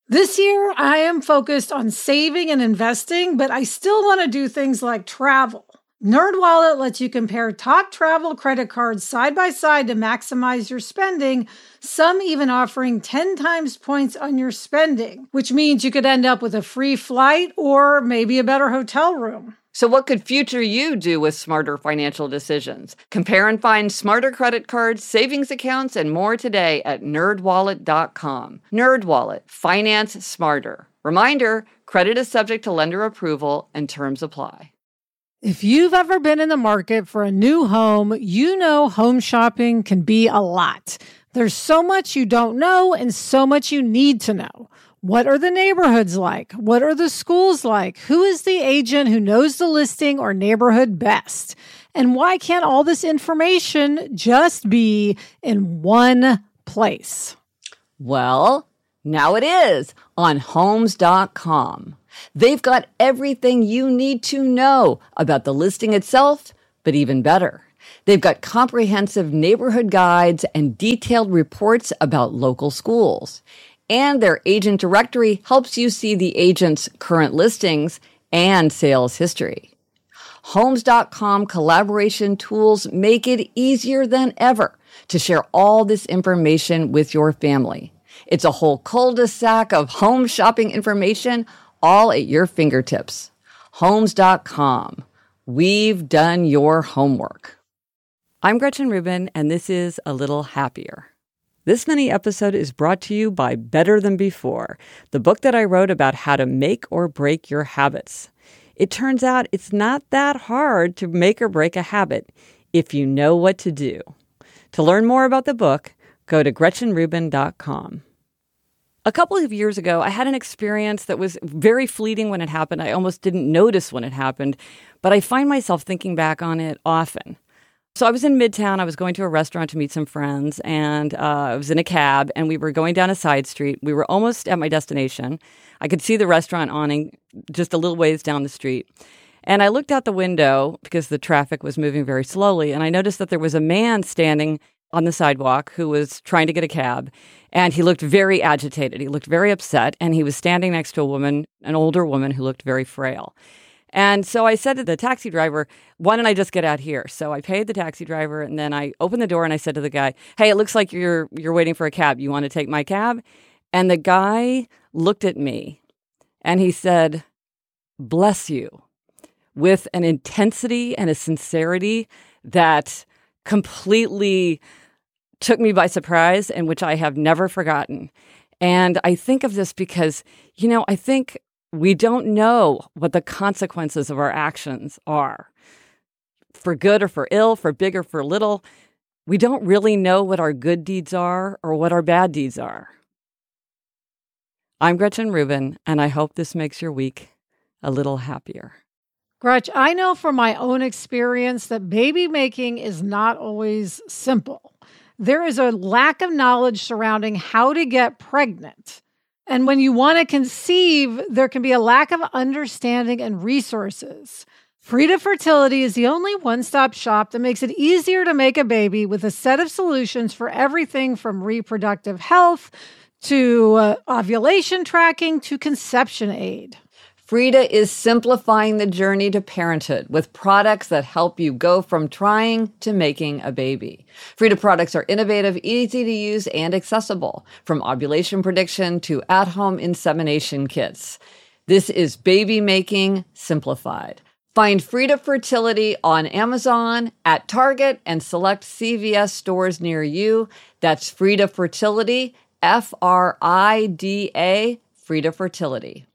This year, I am focused on saving and investing, but I still want to do things like travel. NerdWallet lets you compare top travel credit cards side by side to maximize your spending, some even offering 10 times points on your spending, which means you could end up with a free flight or maybe a better hotel room. So what could future you do with smarter financial decisions? Compare and find smarter credit cards, savings accounts, and more today at nerdwallet.com. NerdWallet. Finance smarter. Reminder, credit is subject to lender approval and terms apply. If you've ever been in the market for a new home, you know home shopping can be a lot. There's so much you don't know and so much you need to know. What are the neighborhoods like? What are the schools like? Who is the agent who knows the listing or neighborhood best? And why can't all this information just be in one place? Well, now it is on Homes.com. They've got everything you need to know about the listing itself, but even better. They've got comprehensive neighborhood guides and detailed reports about local schools. And their agent directory helps you see the agent's current listings and sales history. Homes.com collaboration tools make it easier than ever to share all this information with your family. It's a whole cul-de-sac of home shopping information all at your fingertips. Homes.com. We've done your homework. I'm Gretchen Rubin, and this is A Little Happier. This mini episode is brought to you by Better Than Before, the book that I wrote about how to make or break your habits. It turns out it's not that hard to make or break a habit if you know what to do. To learn more about the book, go to GretchenRubin.com. A couple of years ago, I had an experience that was very fleeting when it happened. I almost didn't notice when it happened, but I find myself thinking back on it often. So I was in Midtown. I was going to a restaurant to meet some friends, and I was in a cab, and we were going down a side street. We were almost at my destination. I could see the restaurant awning just a little ways down the street. And I looked out the window because the traffic was moving very slowly, and I noticed that there was a man standing on the sidewalk who was trying to get a cab, and he looked very agitated. He looked very upset, and he was standing next to a woman, an older woman who looked very frail. And so I said to the taxi driver, why don't I just get out here? So I paid the taxi driver, and then I opened the door and I said to the guy, hey, it looks like you're waiting for a cab. You want to take my cab? And the guy looked at me and he said, bless you, with an intensity and a sincerity that completely took me by surprise and which I have never forgotten. And I think of this because, I think we don't know what the consequences of our actions are. For good or for ill, for big or for little, we don't really know what our good deeds are or what our bad deeds are. I'm Gretchen Rubin, and I hope this makes your week a little happier. Gretch, I know from my own experience that baby making is not always simple. There is a lack of knowledge surrounding how to get pregnant. And when you want to conceive, there can be a lack of understanding and resources. Frida Fertility is the only one-stop shop that makes it easier to make a baby with a set of solutions for everything from reproductive health to ovulation tracking to conception aid. Frida is simplifying the journey to parenthood with products that help you go from trying to making a baby. Frida products are innovative, easy to use, and accessible, from ovulation prediction to at-home insemination kits. This is baby making simplified. Find Frida Fertility on Amazon, at Target, and select CVS stores near you. That's Frida Fertility, Frida, Frida Fertility.